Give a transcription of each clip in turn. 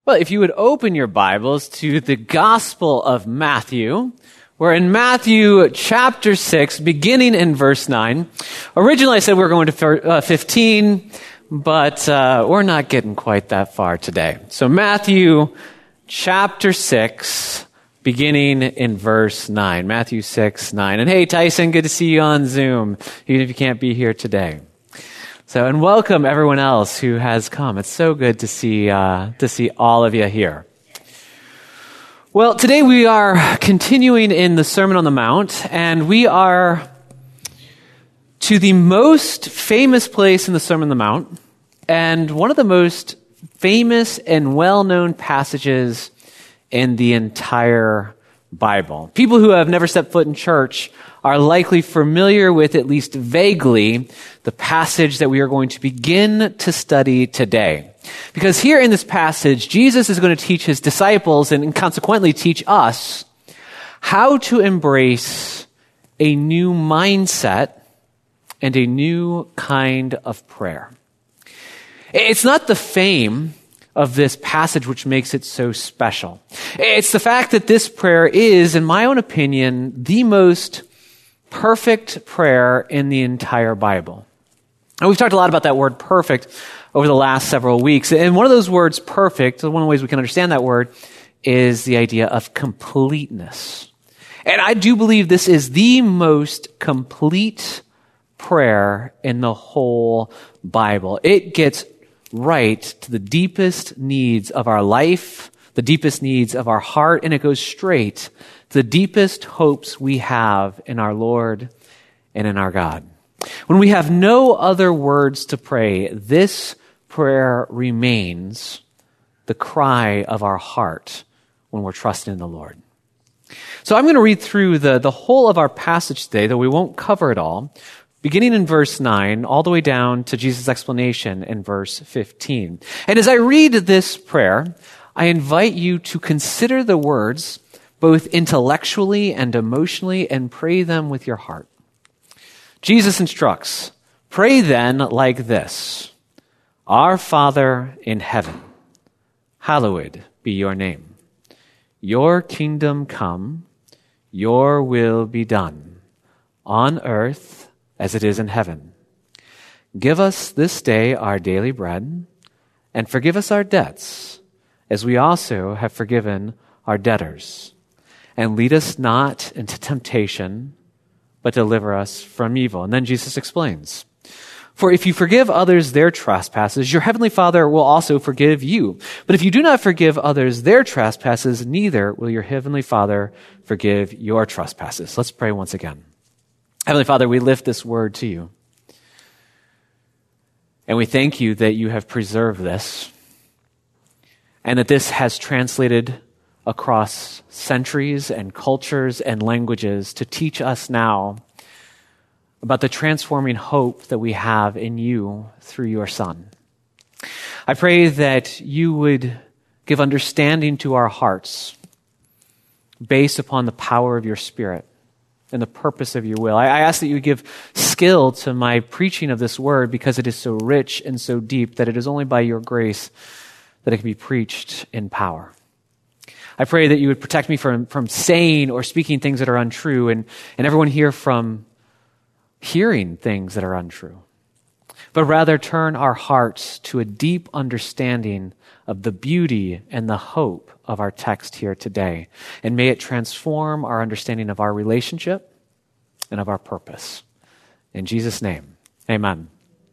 Well, if you would open your Bibles to the Gospel of Matthew, we're in Matthew chapter 6, beginning in verse 9. Originally I said we were going to 15, but we're not getting quite that far today. So Matthew chapter 6, beginning in verse 9. Matthew 6, 9. And hey, Tyson, good to see you on Zoom, even if you can't be here today. And welcome everyone else who has come. It's so good to see all of you here. Well, today we are continuing in the Sermon on the Mount, and we are to the most famous place in the Sermon on the Mount, and one of the most famous and well-known passages in the entire Bible. People who have never stepped foot in church are likely familiar with, at least vaguely, the passage that we are going to begin to study today. Because here in this passage, Jesus is going to teach his disciples and consequently teach us how to embrace a new mindset and a new kind of prayer. It's not the fame of this passage which makes it so special. It's the fact that this prayer is, in my own opinion, the most perfect prayer in the entire Bible. And we've talked a lot about that word perfect over the last several weeks. And one of those words, perfect, one of the ways we can understand that word is the idea of completeness. And I do believe this is the most complete prayer in the whole Bible. It gets right to the deepest needs of our life, the deepest needs of our heart, and it goes straight to the deepest hopes we have in our Lord and in our God. When we have no other words to pray, this prayer remains the cry of our heart when we're trusting in the Lord. So I'm going to read through the whole of our passage today, though we won't cover it all, beginning in verse 9, all the way down to Jesus' explanation in verse 15. And as I read this prayer, I invite you to consider the words both intellectually and emotionally and pray them with your heart. Jesus instructs, "Pray then like this, Our Father in heaven, hallowed be your name. Your kingdom come, your will be done, on earth as it is in heaven. Give us this day our daily bread, and forgive us our debts, as we also have forgiven our debtors. And lead us not into temptation, but deliver us from evil." And then Jesus explains, "For if you forgive others their trespasses, your heavenly Father will also forgive you. But if you do not forgive others their trespasses, neither will your heavenly Father forgive your trespasses." Let's pray once again. Heavenly Father, we lift this word to you. And we thank you that you have preserved this, and that this has translated across centuries and cultures and languages to teach us now about the transforming hope that we have in you through your Son. I pray that you would give understanding to our hearts based upon the power of your Spirit and the purpose of your will. I ask that you give skill to my preaching of this word because it is so rich and so deep that it is only by your grace that it can be preached in power. I pray that you would protect me from saying or speaking things that are untrue and everyone here from hearing things that are untrue, but rather turn our hearts to a deep understanding of the beauty and the hope of our text here today. And may it transform our understanding of our relationship and of our purpose. In Jesus' name, amen.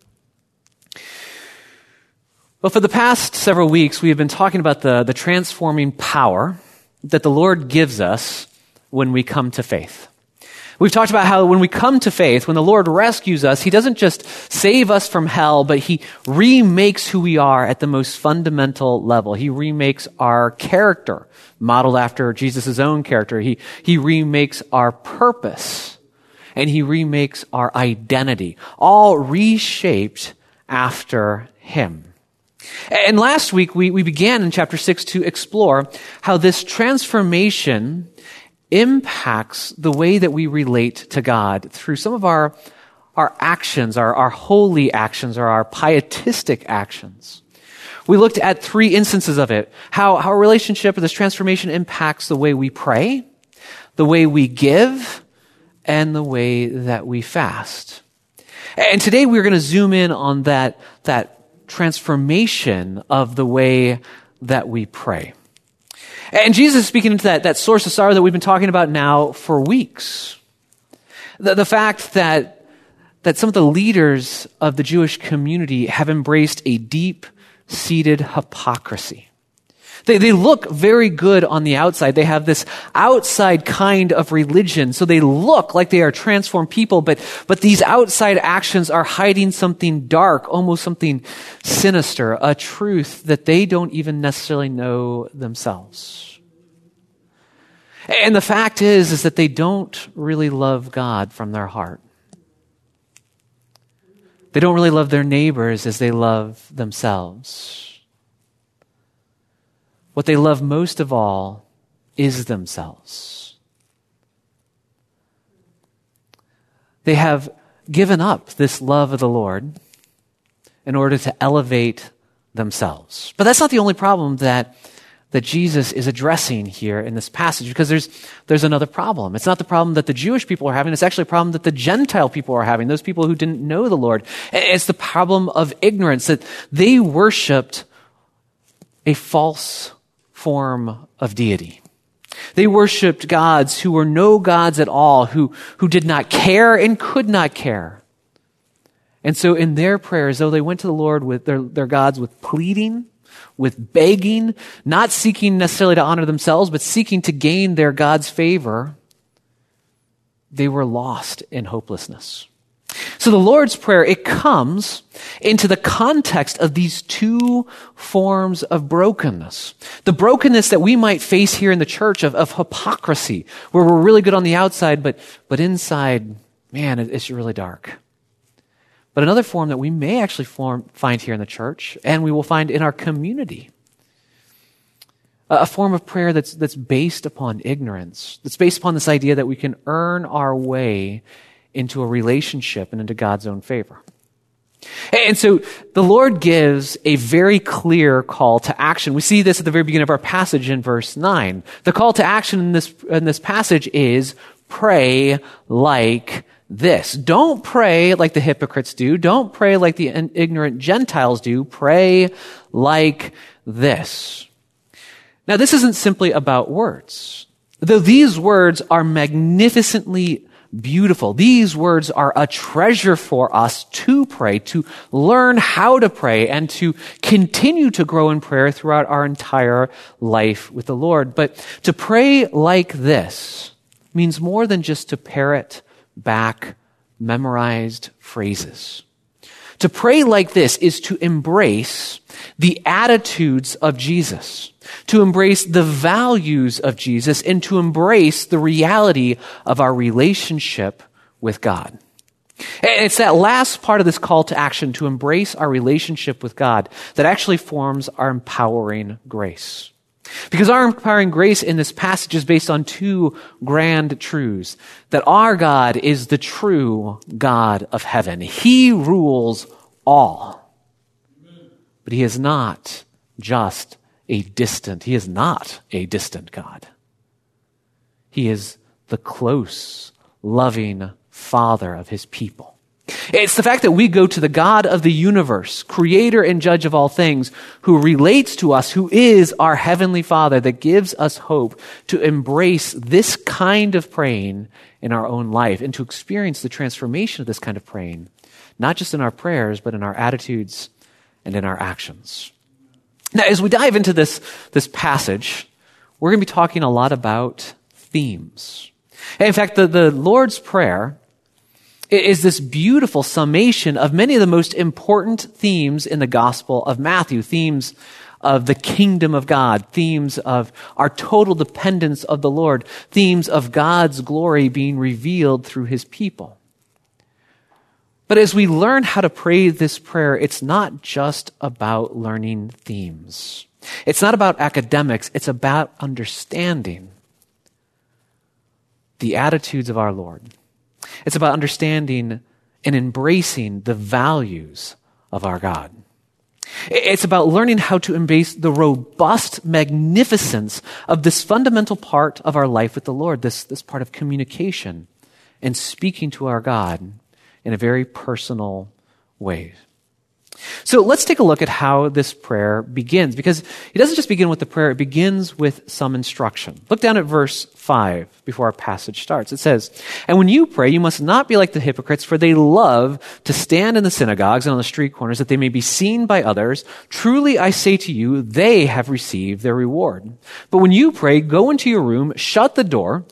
Well, for the past several weeks, we have been talking about the transforming power that the Lord gives us when we come to faith. We've talked about how when we come to faith, when the Lord rescues us, he doesn't just save us from hell, but he remakes who we are at the most fundamental level. He remakes our character, modeled after Jesus' own character. He remakes our purpose, and he remakes our identity, all reshaped after him. And last week, we began in chapter 6 to explore how this transformation impacts the way that we relate to God through some of our actions, our holy actions, or our pietistic actions. We looked at 3 instances of it, how our relationship or this transformation impacts the way we pray, the way we give, and the way that we fast. And today we're going to zoom in on that transformation of the way that we pray. And Jesus is speaking into that source of sorrow that we've been talking about now for weeks. The fact that some of the leaders of the Jewish community have embraced a deep-seated hypocrisy. They look very good on the outside. They have this outside kind of religion, so they look like they are transformed people, but these outside actions are hiding something dark, almost something sinister, a truth that they don't even necessarily know themselves. And the fact is that they don't really love God from their heart. They don't really love their neighbors as they love themselves. What they love most of all is themselves. They have given up this love of the Lord in order to elevate themselves. But that's not the only problem that Jesus is addressing here in this passage, because there's another problem. It's not the problem that the Jewish people are having. It's actually a problem that the Gentile people are having, those people who didn't know the Lord. It's the problem of ignorance, that they worshiped a false form of deity. They worshiped gods who were no gods at all, who did not care and could not care. And so in their prayers, though they went to the Lord with their gods with pleading, with begging, not seeking necessarily to honor themselves, but seeking to gain their God's favor, they were lost in hopelessness. So the Lord's Prayer, it comes into the context of these 2 forms of brokenness. The brokenness that we might face here in the church of hypocrisy, where we're really good on the outside, but inside, man, it's really dark. But another form that we may actually find here in the church, and we will find in our community, a form of prayer that's based upon ignorance, that's based upon this idea that we can earn our way into a relationship and into God's own favor. And so the Lord gives a very clear call to action. We see this at the very beginning of our passage in verse 9. The call to action in this passage is pray like this. Don't pray like the hypocrites do. Don't pray like the ignorant Gentiles do. Pray like this. Now, this isn't simply about words. Though these words are magnificently beautiful, these words are a treasure for us to pray, to learn how to pray, and to continue to grow in prayer throughout our entire life with the Lord. But to pray like this means more than just to parrot back memorized phrases. To pray like this is to embrace the attitudes of Jesus, to embrace the values of Jesus, and to embrace the reality of our relationship with God. And it's that last part of this call to action, to embrace our relationship with God, that actually forms our empowering grace. Because our empowering grace in this passage is based on 2 grand truths. That our God is the true God of heaven. He rules all. But he is not just he is not a distant God. He is the close, loving Father of his people. It's the fact that we go to the God of the universe, creator and judge of all things, who relates to us, who is our heavenly Father, that gives us hope to embrace this kind of praying in our own life and to experience the transformation of this kind of praying, not just in our prayers, but in our attitudes and in our actions. Now, as we dive into this passage, we're going to be talking a lot about themes. And in fact, the Lord's Prayer is this beautiful summation of many of the most important themes in the Gospel of Matthew, themes of the kingdom of God, themes of our total dependence of the Lord, themes of God's glory being revealed through his people. But as we learn how to pray this prayer, it's not just about learning themes. It's not about academics. It's about understanding the attitudes of our Lord. It's about understanding and embracing the values of our God. It's about learning how to embrace the robust magnificence of this fundamental part of our life with the Lord, this part of communication and speaking to our God in a very personal way. So let's take a look at how this prayer begins, because it doesn't just begin with the prayer, it begins with some instruction. Look down at verse 5 before our passage starts. It says, "And when you pray, you must not be like the hypocrites, for they love to stand in the synagogues and on the street corners, that they may be seen by others. Truly I say to you, they have received their reward. But when you pray, go into your room, shut the door,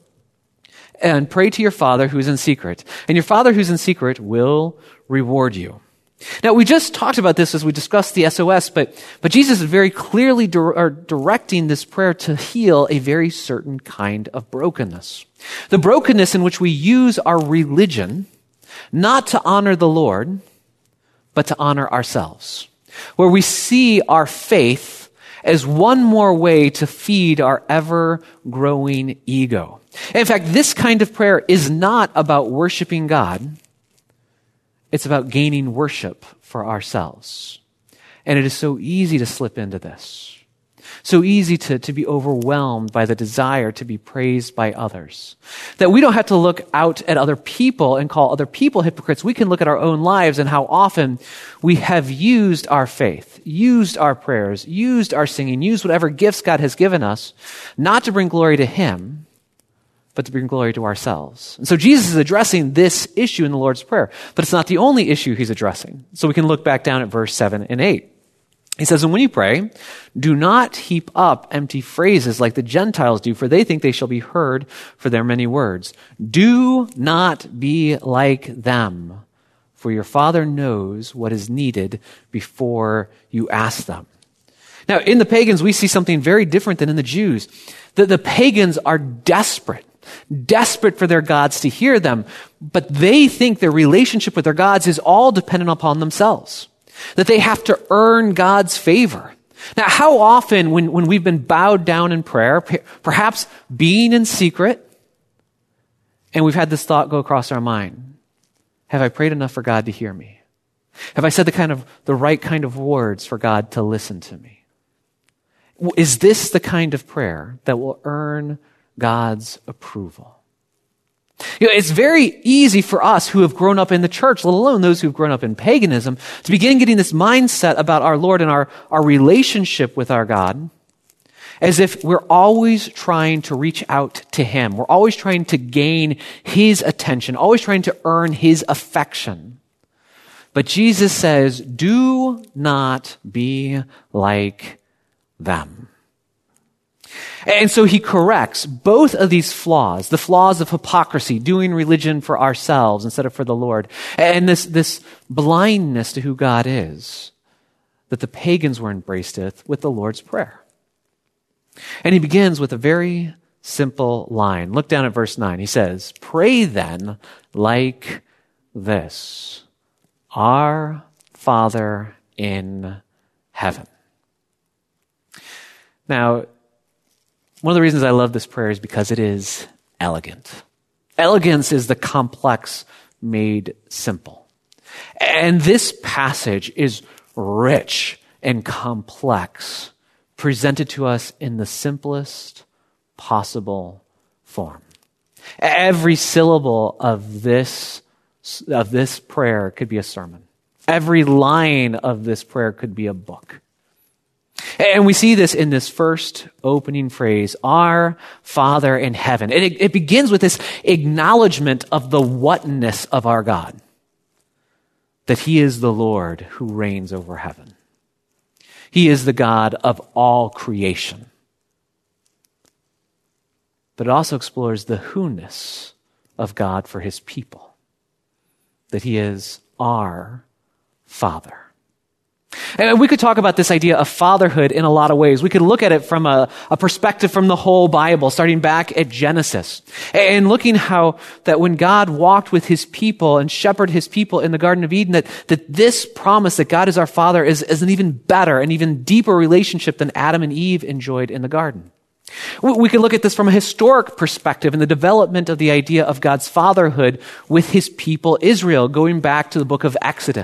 and pray to your Father who is in secret. And your Father who's in secret will reward you." Now, we just talked about this as we discussed the SOS, but Jesus is very clearly directing this prayer to heal a very certain kind of brokenness. The brokenness in which we use our religion not to honor the Lord, but to honor ourselves. Where we see our faith as one more way to feed our ever-growing ego. In fact, this kind of prayer is not about worshiping God. It's about gaining worship for ourselves. And it is so easy to slip into this. So easy to be overwhelmed by the desire to be praised by others. That we don't have to look out at other people and call other people hypocrites. We can look at our own lives and how often we have used our faith, used our prayers, used our singing, used whatever gifts God has given us, not to bring glory to Him, but to bring glory to ourselves. And so Jesus is addressing this issue in the Lord's Prayer, but it's not the only issue He's addressing. So we can look back down at verse 7 and 8. He says, "And when you pray, do not heap up empty phrases like the Gentiles do, for they think they shall be heard for their many words. Do not be like them, for your Father knows what is needed before you ask them." Now, in the pagans, we see something very different than in the Jews. The pagans are desperate for their gods to hear them, but they think their relationship with their gods is all dependent upon themselves, that they have to earn God's favor. Now, how often when we've been bowed down in prayer, perhaps being in secret, and we've had this thought go across our mind, have I prayed enough for God to hear me? Have I said the right kind of words for God to listen to me? Is this the kind of prayer that will earn God's approval? It's very easy for us who have grown up in the church, let alone those who've grown up in paganism, to begin getting this mindset about our Lord and our relationship with our God as if we're always trying to reach out to Him. We're always trying to gain His attention, always trying to earn His affection. But Jesus says, do not be like them. And so He corrects both of these flaws, the flaws of hypocrisy, doing religion for ourselves instead of for the Lord, and this blindness to who God is that the pagans were embraced with the Lord's Prayer. And He begins with a very simple line. Look down at verse 9. He says, "Pray then like this, Our Father in heaven." Now, one of the reasons I love this prayer is because it is elegant. Elegance is the complex made simple. And this passage is rich and complex, presented to us in the simplest possible form. Every syllable of this prayer could be a sermon. Every line of this prayer could be a book. And we see this in this first opening phrase, Our Father in heaven. And it begins with this acknowledgement of the whatness of our God, that He is the Lord who reigns over heaven. He is the God of all creation. But it also explores the who-ness of God for His people, that He is our Father. And we could talk about this idea of fatherhood in a lot of ways. We could look at it from a perspective from the whole Bible, starting back at Genesis, and looking how that when God walked with His people and shepherded His people in the Garden of Eden, that this promise that God is our Father is an even better and even deeper relationship than Adam and Eve enjoyed in the garden. We could look at this from a historic perspective in the development of the idea of God's fatherhood with His people Israel, going back to the book of Exodus.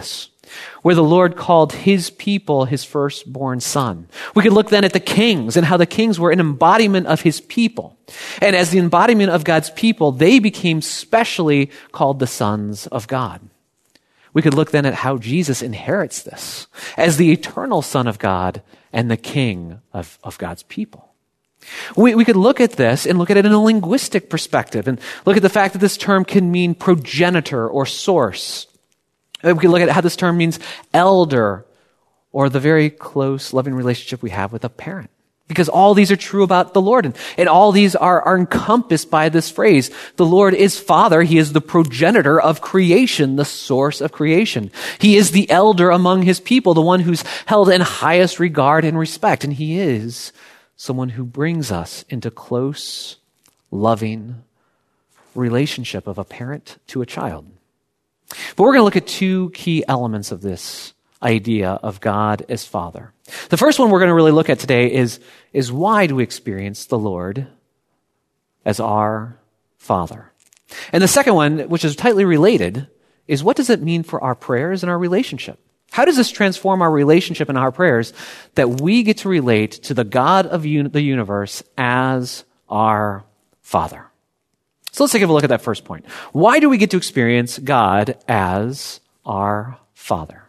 where the Lord called his people his firstborn son. We could look then at the kings and how the kings were an embodiment of his people. And as the embodiment of God's people, they became specially called the sons of God. We could look then at how Jesus inherits this as the eternal Son of God and the King of God's people. We could look at this and look at it in a linguistic perspective and look at the fact that this term can mean progenitor or source. We could look at how this term means elder or the very close, loving relationship we have with a parent. Because all these are true about the Lord. And all these are encompassed by this phrase. The Lord is Father. He is the progenitor of creation, the source of creation. He is the elder among his people, the one who's held in highest regard and respect. And he is someone who brings us into close, loving relationship of a parent to a child. But we're going to look at two key elements of this idea of God as Father. The first one we're going to really look at today is why do we experience the Lord as our Father? And the second one, which is tightly related, is what does it mean for our prayers and our relationship? How does this transform our relationship and our prayers that we get to relate to the God of the universe as our Father? So let's take a look at that first point. Why do we get to experience God as our Father?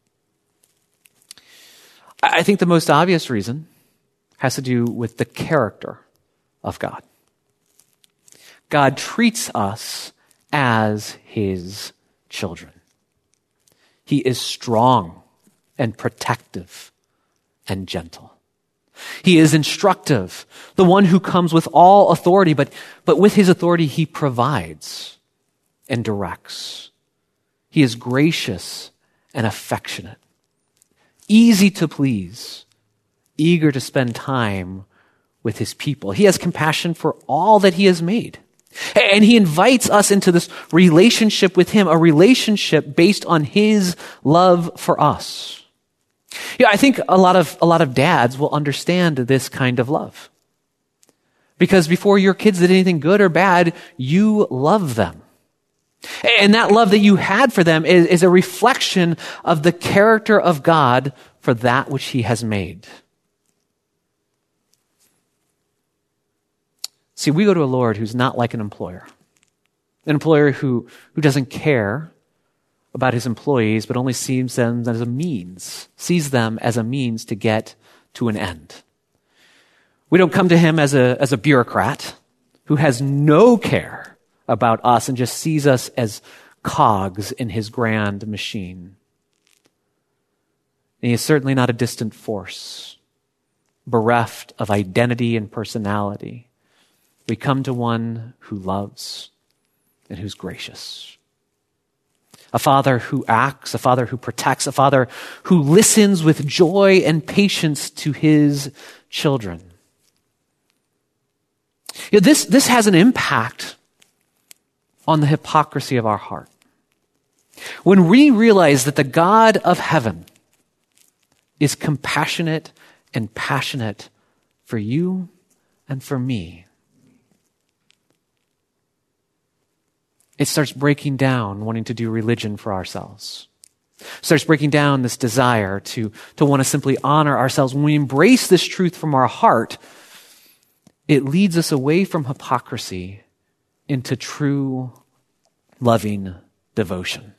I think the most obvious reason has to do with the character of God. God treats us as his children. He is strong and protective and gentle. He is instructive, the one who comes with all authority, but with his authority he provides and directs. He is gracious and affectionate, easy to please, eager to spend time with his people. He has compassion for all that he has made. And he invites us into this relationship with him, a relationship based on his love for us. Yeah, I think a lot of dads will understand this kind of love. Because before your kids did anything good or bad, you love them. And that love that you had for them is a reflection of the character of God for that which he has made. See, we go to a Lord who's not like an employer who doesn't care about his employees, but only sees them as a means to get to an end. We don't come to him as a bureaucrat who has no care about us and just sees us as cogs in his grand machine. And he is certainly not a distant force, bereft of identity and personality. We come to one who loves and who's gracious. A Father who acts, a Father who protects, a Father who listens with joy and patience to his children. You know, this has an impact on the hypocrisy of our heart. When we realize that the God of heaven is compassionate and passionate for you and for me, it starts breaking down wanting to do religion for ourselves. It starts breaking down this desire to want to simply honor ourselves. When we embrace this truth from our heart, it leads us away from hypocrisy into true, loving devotion.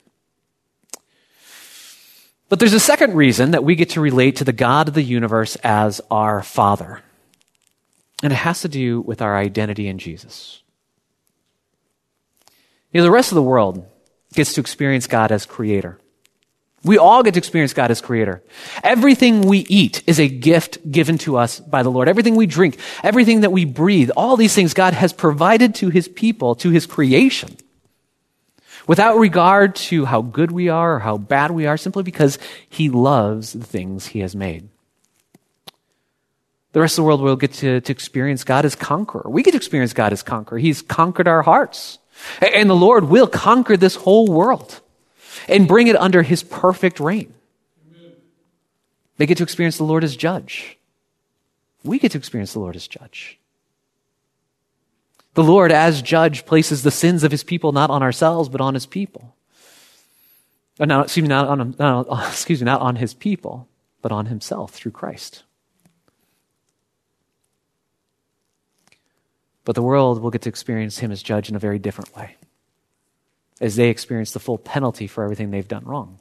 But there's a second reason that we get to relate to the God of the universe as our Father. And it has to do with our identity in Jesus. You know, the rest of the world gets to experience God as creator. We all get to experience God as creator. Everything we eat is a gift given to us by the Lord. Everything we drink, everything that we breathe, all these things God has provided to his people, to his creation, without regard to how good we are or how bad we are, simply because he loves the things he has made. The rest of the world will get to experience God as conqueror. We get to experience God as conqueror. He's conquered our hearts. And the Lord will conquer this whole world and bring it under his perfect reign. Amen. They get to experience the Lord as judge. We get to experience the Lord as judge. The Lord as judge places the sins of his people not on ourselves, but on his people. Not on his people, but on himself through Christ. But the world will get to experience him as judge in a very different way, as they experience the full penalty for everything they've done wrong.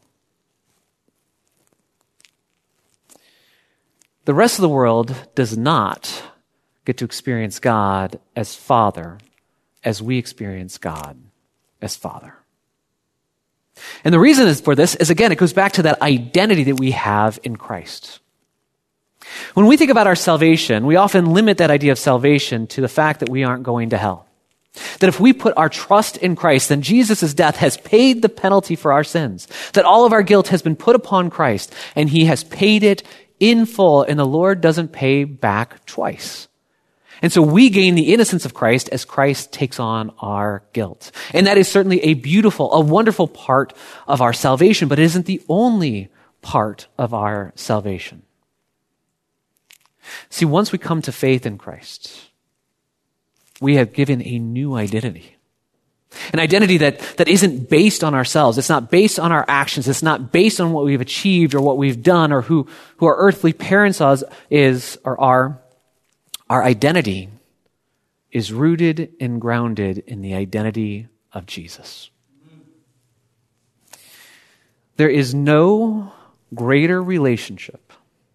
The rest of the world does not get to experience God as Father as we experience God as Father. And the reason for this is, again, it goes back to that identity that we have in Christ. When we think about our salvation, we often limit that idea of salvation to the fact that we aren't going to hell. That if we put our trust in Christ, then Jesus' death has paid the penalty for our sins. That all of our guilt has been put upon Christ, and he has paid it in full, and the Lord doesn't pay back twice. And so we gain the innocence of Christ as Christ takes on our guilt. And that is certainly a beautiful, a wonderful part of our salvation, but it isn't the only part of our salvation. See, once we come to faith in Christ, we have given a new identity. An identity that isn't based on ourselves. It's not based on our actions. It's not based on what we've achieved or what we've done or who our earthly parents are. Our identity is rooted and grounded in the identity of Jesus. There is no greater relationship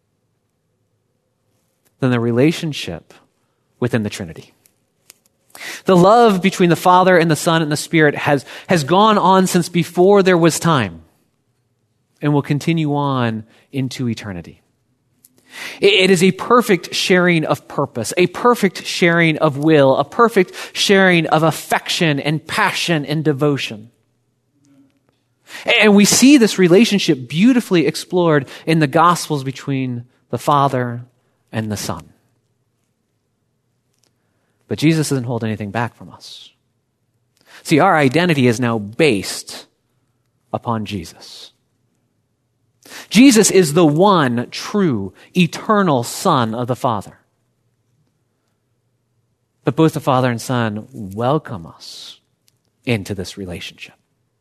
than the relationship within the Trinity. The love between the Father and the Son and the Spirit has gone on since before there was time and will continue on into eternity. It is a perfect sharing of purpose, a perfect sharing of will, a perfect sharing of affection and passion and devotion. And we see this relationship beautifully explored in the Gospels between the Father and the Son. But Jesus doesn't hold anything back from us. See, our identity is now based upon Jesus. Jesus is the one true, eternal Son of the Father. But both the Father and Son welcome us into this relationship.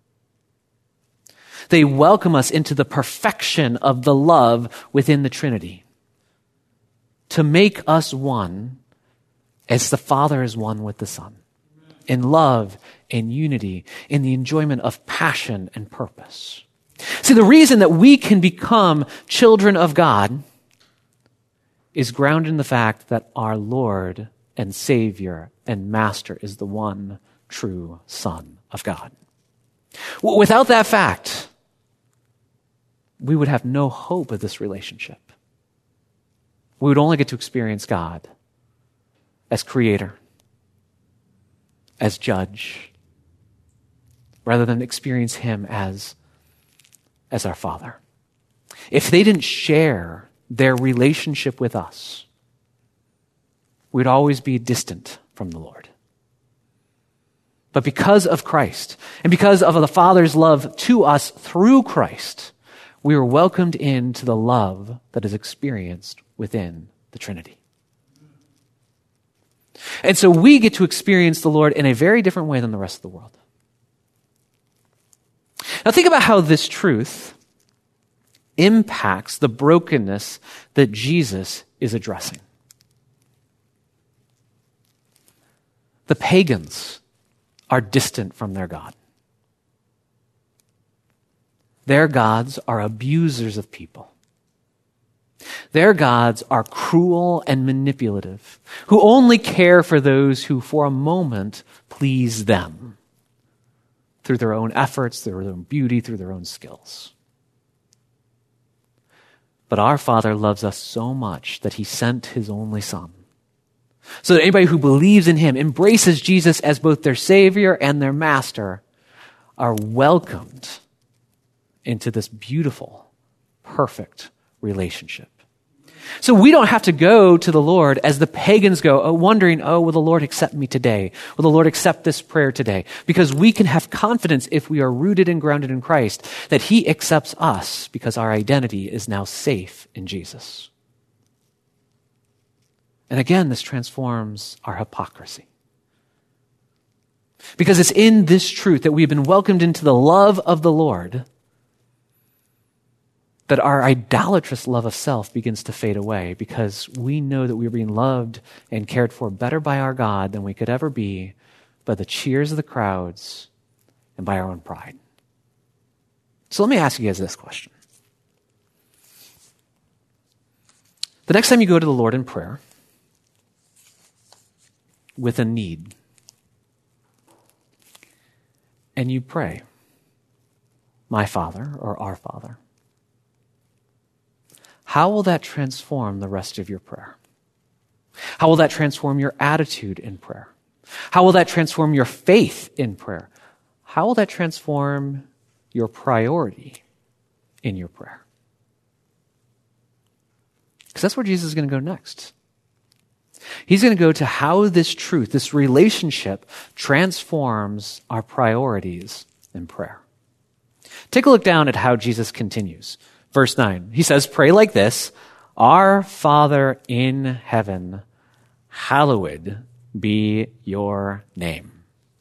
They welcome us into the perfection of the love within the Trinity, to make us one as the Father is one with the Son, in love, in unity, in the enjoyment of passion and purpose. See, the reason that we can become children of God is grounded in the fact that our Lord and Savior and Master is the one true Son of God. Without that fact, we would have no hope of this relationship. We would only get to experience God as creator, as judge, rather than experience him as our Father. If they didn't share their relationship with us, we'd always be distant from the Lord. But because of Christ, and because of the Father's love to us through Christ, we are welcomed into the love that is experienced within the Trinity. And so we get to experience the Lord in a very different way than the rest of the world. Now think about how this truth impacts the brokenness that Jesus is addressing. The pagans are distant from their God. Their gods are abusers of people. Their gods are cruel and manipulative, who only care for those who for a moment please them through their own efforts, through their own beauty, through their own skills. But our Father loves us so much that he sent his only Son, so that anybody who believes in him, embraces Jesus as both their Savior and their Master, are welcomed into this beautiful, perfect relationship. So we don't have to go to the Lord as the pagans go, wondering, will the Lord accept me today? Will the Lord accept this prayer today? Because we can have confidence, if we are rooted and grounded in Christ, that he accepts us because our identity is now safe in Jesus. And again, this transforms our hypocrisy. Because it's in this truth that we've been welcomed into the love of the Lord that our idolatrous love of self begins to fade away because we know that we are being loved and cared for better by our God than we could ever be by the cheers of the crowds and by our own pride. So let me ask you guys this question. The next time you go to the Lord in prayer with a need, and you pray, "My Father," or "Our Father," how will that transform the rest of your prayer? How will that transform your attitude in prayer? How will that transform your faith in prayer? How will that transform your priority in your prayer? Because that's where Jesus is going to go next. He's going to go to how this truth, this relationship, transforms our priorities in prayer. Take a look down at how Jesus continues. Verse 9, he says, "Pray like this, Our Father in heaven, hallowed be your name."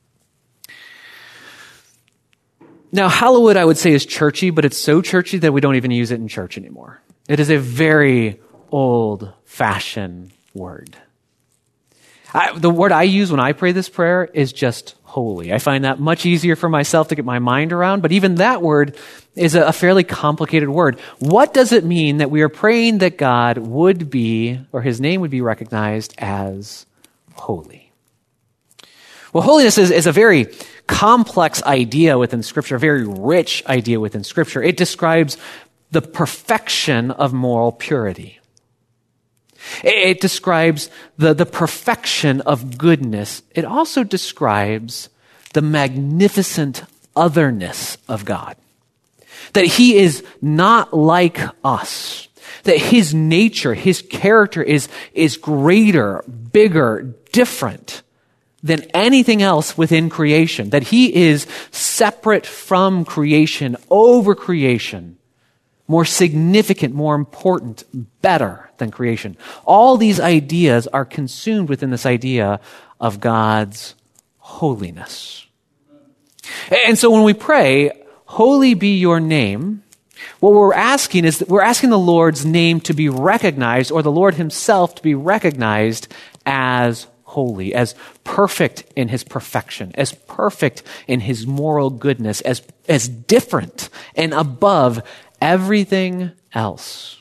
Now, hallowed, I would say, is churchy, but it's so churchy that we don't even use it in church anymore. It is a very old-fashioned word. The word I use when I pray this prayer is just holy. I find that much easier for myself to get my mind around, but even that word is a fairly complicated word. What does it mean that we are praying that God would be, or his name would be recognized as holy? Well, holiness is a very complex idea within Scripture, a very rich idea within Scripture. It describes the perfection of moral purity. It describes the perfection of goodness. It also describes the magnificent otherness of God. That he is not like us. That his nature, his character is greater, bigger, different than anything else within creation. That he is separate from creation, over creation, more significant, more important, better than creation. All these ideas are consumed within this idea of God's holiness. And so when we pray, "Holy be your name," what we're asking is that we're asking the Lord's name to be recognized, or the Lord himself to be recognized as holy, as perfect in his perfection, as perfect in his moral goodness, as different and above everything else.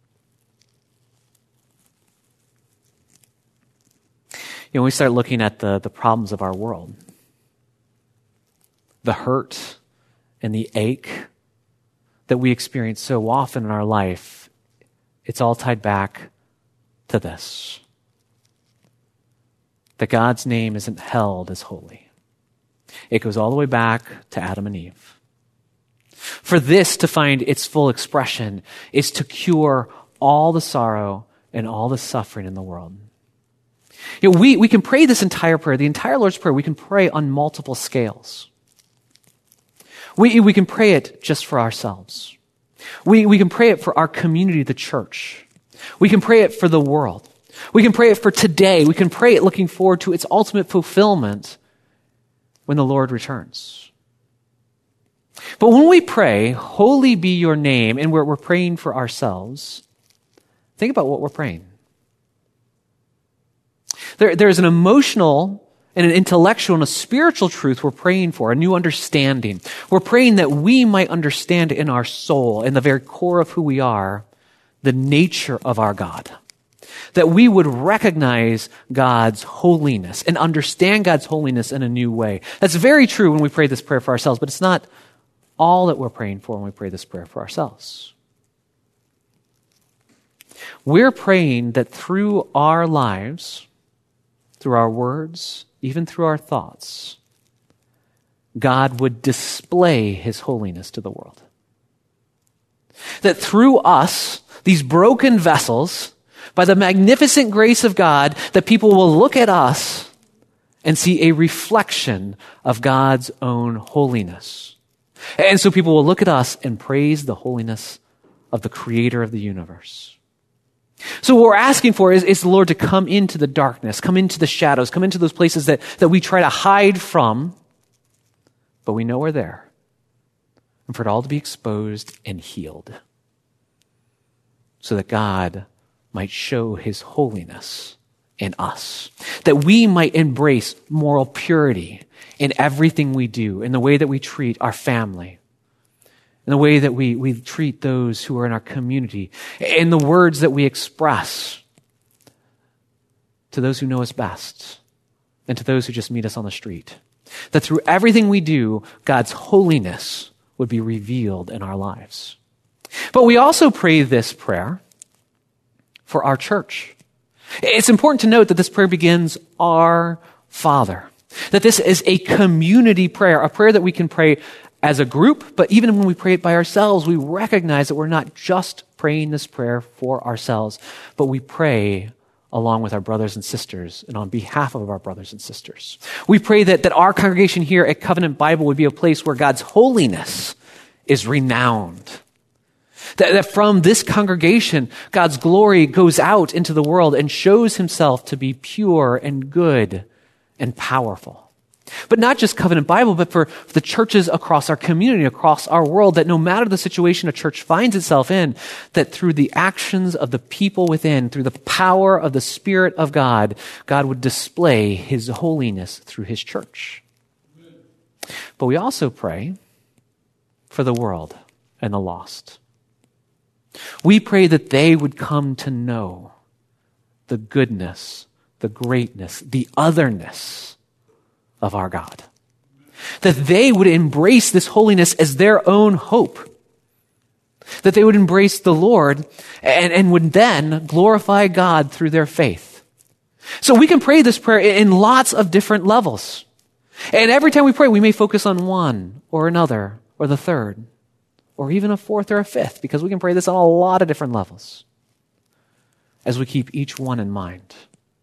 When we start looking at the problems of our world, the hurt and the ache that we experience so often in our life, it's all tied back to this: that God's name isn't held as holy. It goes all the way back to Adam and Eve. For this to find its full expression is to cure all the sorrow and all the suffering in the world. We can pray this entire prayer, the entire Lord's Prayer, we can pray on multiple scales. We can pray it just for ourselves. We can pray it for our community, the church. We can pray it for the world. We can pray it for today. We can pray it looking forward to its ultimate fulfillment when the Lord returns. But when we pray, "Holy be your name," and we're praying for ourselves, think about what we're praying. There's an emotional and an intellectual and a spiritual truth we're praying for, a new understanding. We're praying that we might understand in our soul, in the very core of who we are, the nature of our God. That we would recognize God's holiness and understand God's holiness in a new way. That's very true when we pray this prayer for ourselves, but it's not all that we're praying for when we pray this prayer for ourselves. We're praying that through our lives, through our words, even through our thoughts, God would display his holiness to the world. That through us, these broken vessels, by the magnificent grace of God, that people will look at us and see a reflection of God's own holiness. And so people will look at us and praise the holiness of the creator of the universe. So what we're asking for is the Lord to come into the darkness, come into the shadows, come into those places that we try to hide from, but we know we're there. And for it all to be exposed and healed. so that God might show his holiness in us, that we might embrace moral purity in everything we do, in the way that we treat our family, in the way that we treat those who are in our community, in the words that we express to those who know us best and to those who just meet us on the street. That through everything we do, God's holiness would be revealed in our lives. But we also pray this prayer for our church. It's important to note that this prayer begins, Our Father. That this is a community prayer, a prayer that we can pray as a group, but even when we pray it by ourselves, we recognize that we're not just praying this prayer for ourselves, but we pray along with our brothers and sisters and on behalf of our brothers and sisters. We pray that our congregation here at Covenant Bible would be a place where God's holiness is renowned. That from this congregation, God's glory goes out into the world and shows himself to be pure and good and powerful. But not just Covenant Bible, but for the churches across our community, across our world, that no matter the situation a church finds itself in, that through the actions of the people within, through the power of the Spirit of God, God would display his holiness through his church. But we also pray for the world and the lost. We pray that they would come to know the goodness, the greatness, the otherness of our God. That they would embrace this holiness as their own hope. That they would embrace the Lord and would then glorify God through their faith. So we can pray this prayer in lots of different levels. And every time we pray, we may focus on one or another or the third or even a fourth or a fifth, because we can pray this on a lot of different levels as we keep each one in mind.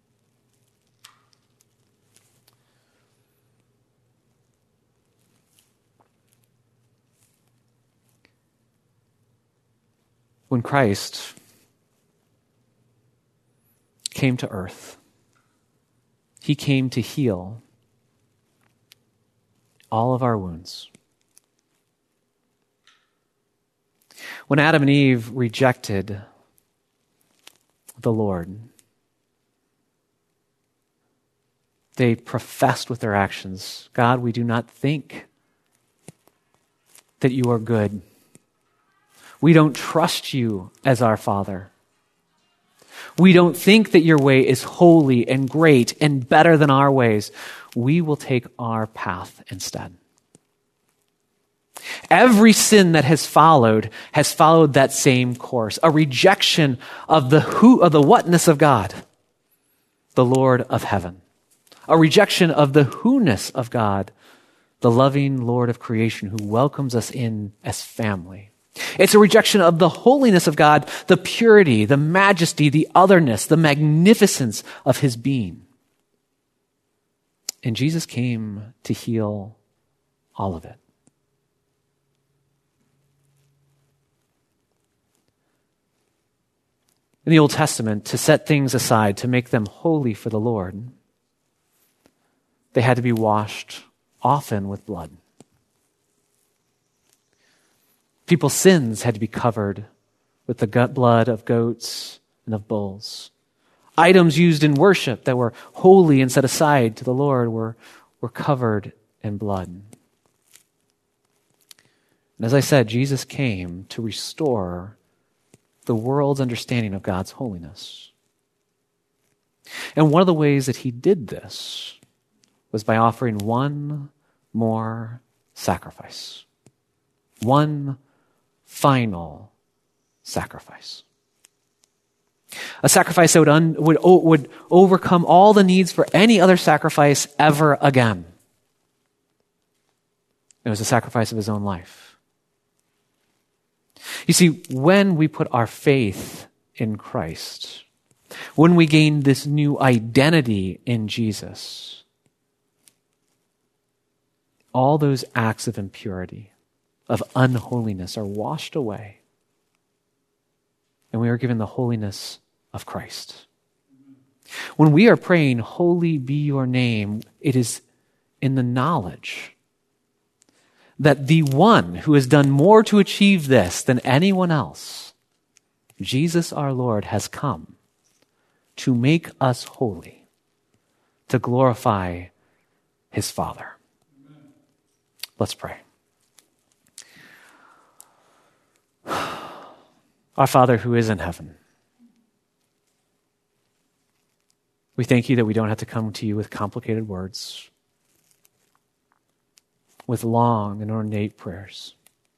When Christ came to earth, he came to heal all of our wounds. When Adam and Eve rejected the Lord, they professed with their actions, God, we do not think that you are good. We don't trust you as our Father. We don't think that your way is holy and great and better than our ways. We will take our path instead. Every sin that has followed that same course, a rejection of the whatness of God, the Lord of heaven, a rejection of the who-ness of God, the loving Lord of creation who welcomes us in as family. It's a rejection of the holiness of God, the purity, the majesty, the otherness, the magnificence of his being. And Jesus came to heal all of it. In the Old Testament, to set things aside, to make them holy for the Lord, they had to be washed often with blood. People's sins had to be covered with the blood of goats and of bulls. Items used in worship that were holy and set aside to the Lord were covered in blood. And as I said, Jesus came to restore the world's understanding of God's holiness. And one of the ways that he did this was by offering one more sacrifice. One final sacrifice. A sacrifice that would overcome all the needs for any other sacrifice ever again. It was a sacrifice of his own life. You see, when we put our faith in Christ, when we gain this new identity in Jesus, all those acts of impurity, of unholiness are washed away, and we are given the holiness of Christ. When we are praying, holy be your name, it is in the knowledge that the one who has done more to achieve this than anyone else Jesus our Lord has come to make us holy, to glorify his Father. Let's pray. Our Father who is in heaven, we thank you that we don't have to come to you with complicated words, with long and ornate prayers.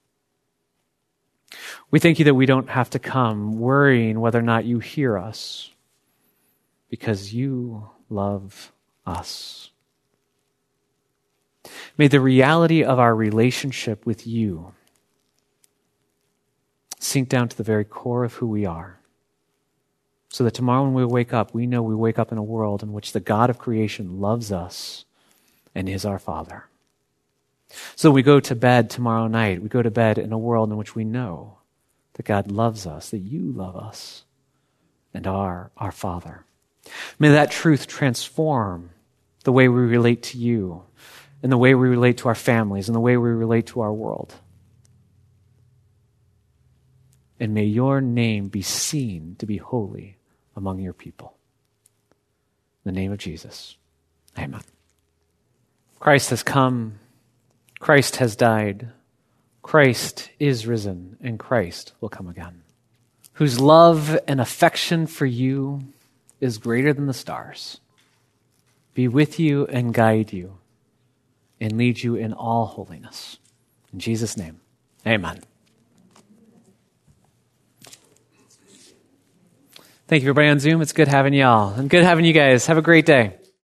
We thank you that we don't have to come worrying whether or not you hear us, because you love us. May the reality of our relationship with you sink down to the very core of who we are, so that tomorrow when we wake up, we know we wake up in a world in which the God of creation loves us and is our Father. So we go to bed tomorrow night, we go to bed in a world in which we know that God loves us, that you love us and are our Father. May that truth transform the way we relate to you, and the way we relate to our families, and the way we relate to our world. And may your name be seen to be holy among your people. In the name of Jesus, amen. Christ has come. Christ has died. Christ is risen, and Christ will come again. Whose love and affection for you is greater than the stars. Be with you and guide you and lead you in all holiness. In Jesus' name, amen. Thank you, everybody on Zoom. It's good having y'all, and good having you guys. Have a great day.